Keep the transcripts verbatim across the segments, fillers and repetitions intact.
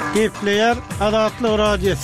Gepleyer Adatlı Radyosu.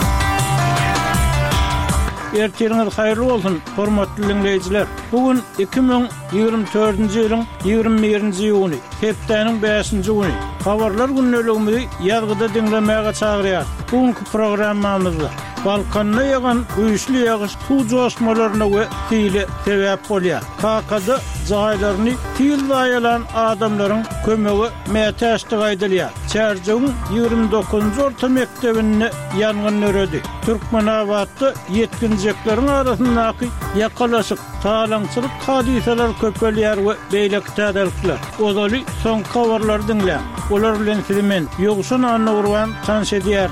Ertiriniz hayırlı olsun, hormatly dinleyijiler. Bugün iki bin ýygrimi dördünji ýylyň ýygrimi birinji ýuny, hepdeniň beşinji güni. Habarlar günneligimizi ýazgyda dinlemäge çagyrýar. Bugünkü programmamyzda Balkanda ýagan güýçli ýagyş suw joşmalaryna we tile sebäp bolýar. Kakada jaýlaryny til daýalan adamlaryň kömegi mätäşdi gaýdylýar. Çärjüň ýygrimi dokuzunji orta mektebinde ýangyn öredi. Türkmenabadda yetkinjeklerin arasyndaky ýakalaşyk talaňçylyk hadiseler köpelýär we beýleki täzellikler. Ozaly soň habarlar dinle. Olar bilen filmen ýogşun anna urwan tanş edýär.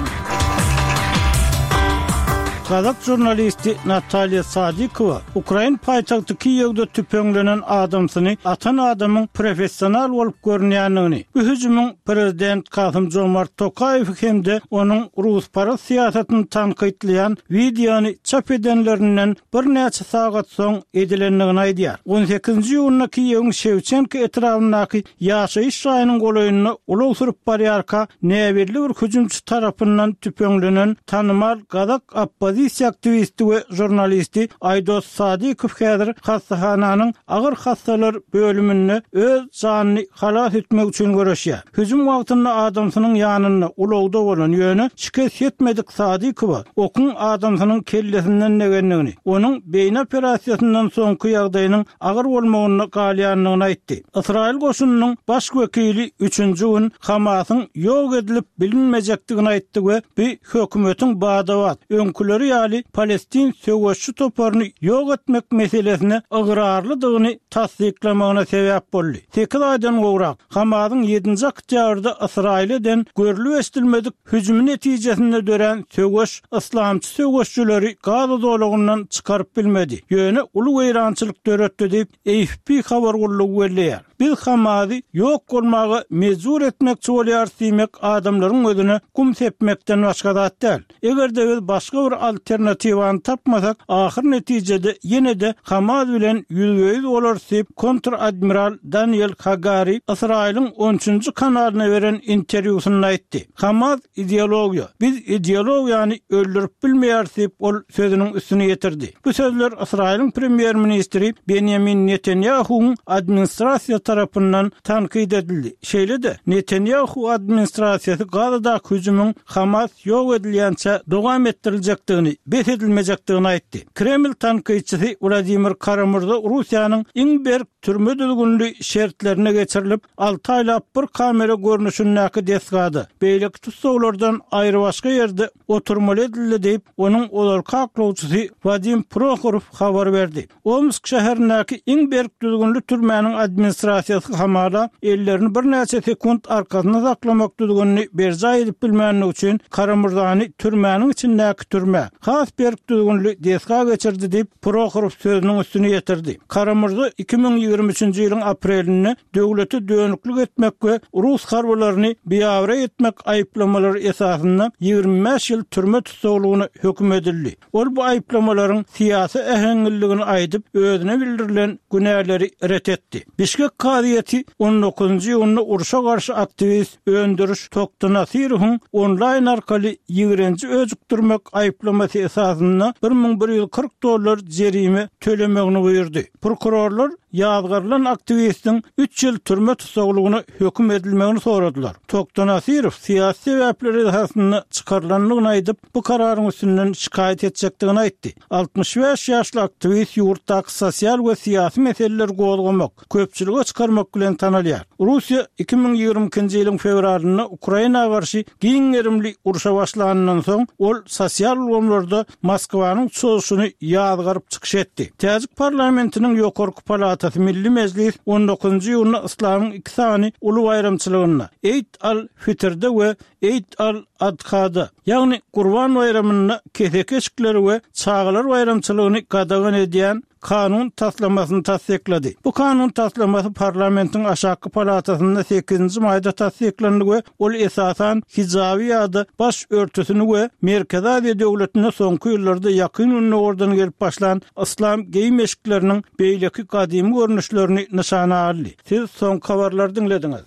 Kazak jurnalisti Natalya Sadikova Ukraina paýtagty Kiýewde tüpeňlenen adamsyny atan adamyň professional bolup görnýändigini, bu hüjümüň prezident Kasym Jomart Tokayew hemde onuň Rusparast siýasatyny tanqidleýän videony çap edenlerinden bir näçe sagat soň edilendigini aýdýar. on sekizinji ýylyna Kiýewiň Şewçenko etrafyndaky ýaşaýyş raýonynyň golaýyny ulag sürup barýarka näwirli bir hüjümçi tarapyndan tüpeňlenen tanymal Kazak Appazisiýa aktivisti we jurnalisti Aydos Sadikow häzir hastahananyň agyr hastalar bölüminde öz janyny halas etmek üçin görüşýär. Hüjüm wagtynda adamsynyň ýanyna ulagda bolan ýöne şikayet etmedik Sadikow okun adamsynyň kellesinden negenligini, onuň beýin operasiýasyndan soňky ýagdaýynyň agyr bolmagyny galýanlygyny aýtdy. Israil goşunynyň baş wekili üçünji gün Hamasyň ýok edilip bilinmejekdigini aýtdy we bu hökümetiň badawat öňküleri ýaly Palestin söwüşçü toparyny ýok etmek meselesine ıgrarlydygyny tasdiklamagyna sebäp boldy. sekiz aýdan gowrak Hamasyň ýedinji oktýabrda Israilden görülip estilmedik hüjüm netijesinde dören söwüş islamçy söwüşçüleri Gaza dolagyndan çykaryp bilmedi. Ýöne uly weýrançylyk döretdi diýip A F P habar gurulugy berýär. Biz Hamasy ýok bolmagy mezur etmekçi bolýar diýmek adamlaryň özüne kum sepmekden başga zat däl. Egerde biz başga bir alternatiwany tapmasak, ahir netijede ýene de Hamas bilen ýüzbeýiz bolar diýip kontr-admiral Daniel Hagari Israil'in on üçünji kanalyna beren interwýusyny aýtdy. Hamas ideologiýa, biz ideologiýany öldürüp bilmeýär diýip ol sözüniň üstüne ýetirdi. Bu sözler Israil'in premier ministri Benjamin Netanyahu'nun administrasiýa tarapyndan tanqid edildi. Şeýle de Netanyahu administrasiýasy Gazada hüjümüň Hamas ýok edilýänçe dowam etdiriljakdygyny, bet edilmejekdigini aýtdy. Kreml tanqidçisi Vladimir Karamurza Russiýanyň iň berk türme düzgünlüğü şertlerine geçirilip altı aylap bir kamera görünüşündäki desgady. Beýleki tutsaglardan aýry başga ýerde oturmaly edildi diýip onuň olarka aklawçysy Vadim Prokhorov habar berdi. Omsk şäherindäki iň berk düzgünlü türmäniň administrasiýasy hamala ellerini bir näçe sekund arkasyna saklamak düzgünlüğü berja edip bilmänligi üçin Karamurzany türmäniň içindäki türme has berk düzgünlüğü desga geçirdi diýip Prokhorov sözüniň üstüne ýetirdi. Karamurza iki bin ýygrimi üçünji ýylyň aprelinde döwleti dönüklik etmek we Rus harbalaryny biýawra etmek aýplamalary esasynda ýygrimi beş ýyl türme tutsaglygyny hökm edildi. Ol bu aýplamalaryň siýasy ähengilligini aýdyp özüne bildirilen günäleri ret etdi. Bişkek kaziýeti on dokuzunji ýylyny uruşa garşy aktivist öndürüş Tokta Nasirowyň onlaýn arkaly ýigrenji özükdirmek aýplamasy esasynda bir ming bir ýüz kırk dollar jerime tölemegini buyurdy. Prokurorlar ýazgarlan aktivistin üç ýyl türme tutsaglygyny hökm edilmegini soradylar. Tokta Nasirow siýasy sebäpleri esasynda çykarlanlygyny aýdyp bu kararyň üstünden şikayet etjekdigini aýtdy. altmış beş ýaşly aktivist ýurtdaky sosial we siýasy meseleler gozgamak, köpçüligi çykarmak bilen tanalýar. Russiýa iki bin ýygrimi ikinji ýylyň fevralyna Ukraina garşy giň erimli uruşa başlanandan soň ol sosial gomlarda Moskwanyň çoğuşyny ýazgaryp çykyş etdi. Täzik parlamentiniň ýokarky palatasy Milli Mejlis on dokuzunji ýylyna islamyň iki sany uly bayramçylygyna Eid al-Fitr'de we Eid al-Adha'da, ýagny Gurban bayramyna kesek eşikleri we çağlar bayramçylygyny gadagan edýän kanun taslamasyny tasdiklady. Bu kanun taslamasy parlamentiň aşağı palatasynda sekizinji maýda tasdiklandy we ol esasan hijabi ýa-da baş örtüsini we Merkezi Aziýa döwletine soňky ýyllarda ýakyn ünlülerden gelip başlan islam geýim eşikleriniň beýleki gadymy görnüşlerini nişana aldy. Siz soň habarlar dinlediňiz.